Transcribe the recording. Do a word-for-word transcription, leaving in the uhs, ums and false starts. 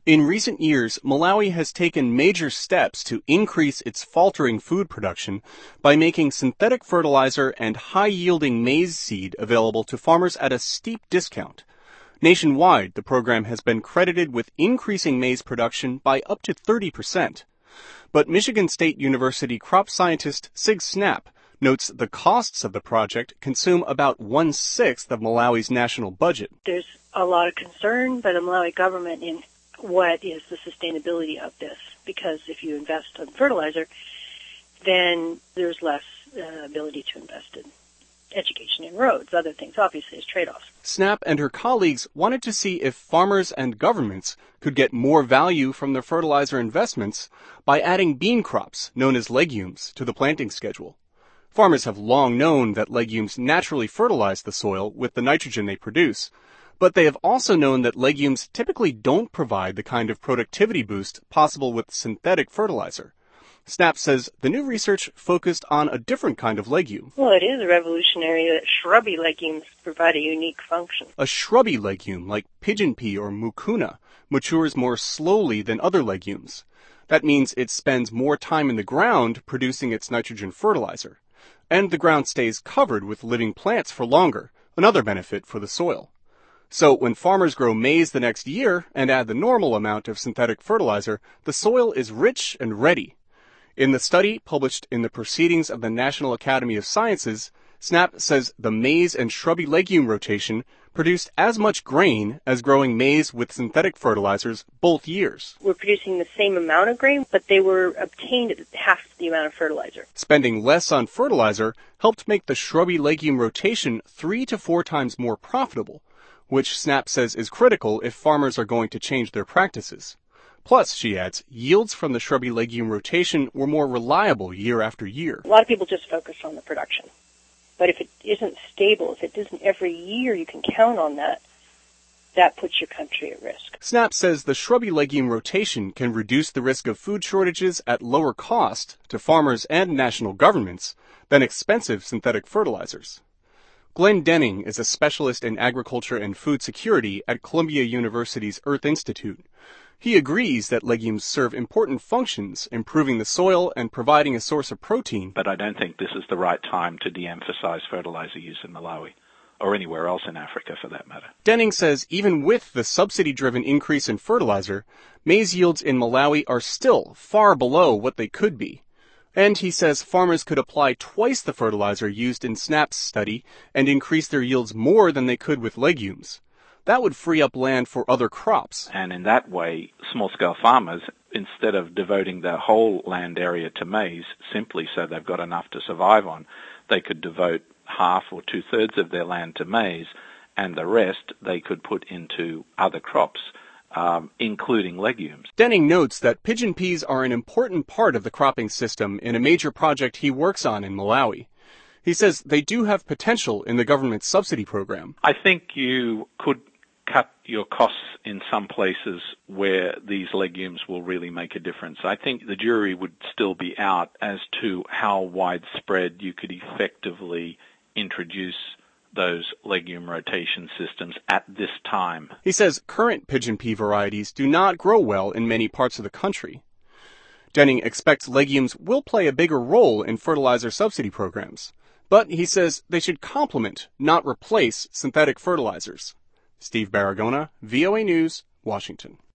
In recent years, Malawi has taken major steps to increase its faltering food production by making synthetic fertilizer and high-yielding maize seed available to farmers at a steep discount. Nationwide, the program has been credited with increasing maize production by up to thirty percent. But Michigan State University crop scientist Sig Snap notes the costs of the project consume about one-sixth of Malawi's national budget. There's a lot of concern by the Malawi government in what is the sustainability of this, because if you invest in fertilizer, then there's less uh, ability to invest in education and roads, other things, obviously, as trade-offs. Snap and her colleagues wanted to see if farmers and governments could get more value from their fertilizer investments by adding bean crops, known as legumes, to the planting schedule. Farmers have long known that legumes naturally fertilize the soil with the nitrogen they produce, but they have also known that legumes typically don't provide the kind of productivity boost possible with synthetic fertilizer. Snap says the new research focused on a different kind of legume. Well, it is revolutionary that shrubby legumes provide a unique function. A shrubby legume, like pigeon pea or mucuna, matures more slowly than other legumes. That means it spends more time in the ground producing its nitrogen fertilizer. And the ground stays covered with living plants for longer, another benefit for the soil. So when farmers grow maize the next year and add the normal amount of synthetic fertilizer, the soil is rich and ready. In the study published in the Proceedings of the National Academy of Sciences, Snap says the maize and shrubby legume rotation produced as much grain as growing maize with synthetic fertilizers both years. We're producing the same amount of grain, but they were obtained at half the amount of fertilizer. Spending less on fertilizer helped make the shrubby legume rotation three to four times more profitable, which Snap says is critical if farmers are going to change their practices. Plus, she adds, yields from the shrubby legume rotation were more reliable year after year. A lot of people just focus on the production. But if it isn't stable, if it isn't every year you can count on that, that puts your country at risk. Snap says the shrubby legume rotation can reduce the risk of food shortages at lower cost to farmers and national governments than expensive synthetic fertilizers. Glenn Denning is a specialist in agriculture and food security at Columbia University's Earth Institute. He agrees that legumes serve important functions, improving the soil and providing a source of protein. But I don't think this is the right time to de-emphasize fertilizer use in Malawi, or anywhere else in Africa for that matter. Denning says even with the subsidy-driven increase in fertilizer, maize yields in Malawi are still far below what they could be. And he says farmers could apply twice the fertilizer used in Snap's study and increase their yields more than they could with legumes. That would free up land for other crops. And in that way, small-scale farmers, instead of devoting their whole land area to maize, simply so they've got enough to survive on, they could devote half or two-thirds of their land to maize, and the rest they could put into other crops, um, including legumes. Denning notes that pigeon peas are an important part of the cropping system in a major project he works on in Malawi. He says they do have potential in the government's subsidy program. I think you could cut your costs in some places where these legumes will really make a difference. I think the jury would still be out as to how widespread you could effectively introduce those legume rotation systems at this time. He says current pigeon pea varieties do not grow well in many parts of the country. Denning expects legumes will play a bigger role in fertilizer subsidy programs, but he says they should complement, not replace, synthetic fertilizers. Steve Baragona, V O A News, Washington.